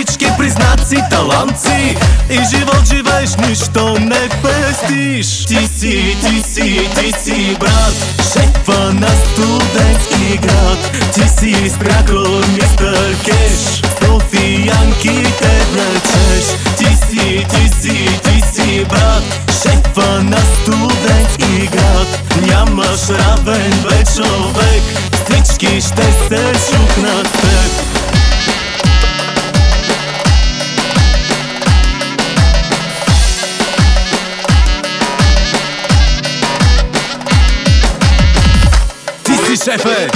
всички признаци таланци и живот живееш, нищо не пестиш. Ти си брат, шефа на студентски град. Ти си спрякор мистер Кеш, софиянките влечеш. Ти си брат, шефа на студентски град. Нямаш равен бе човек, всички ще се шукнат с теб. Ти си шефе!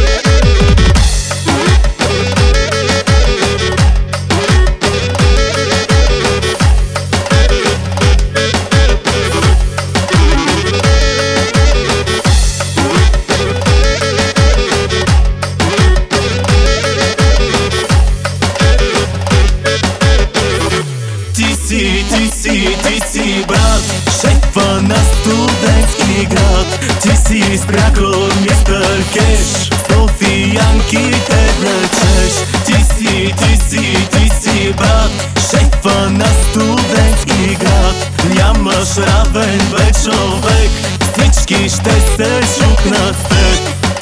Ти си брат, шефа на студентски град. Ти си спрякор мистер Кеш, софиянките влечеш. Ти си брат, шефа на студентски град. Нямаш равен бе човек, всички ще се шукнат с теб.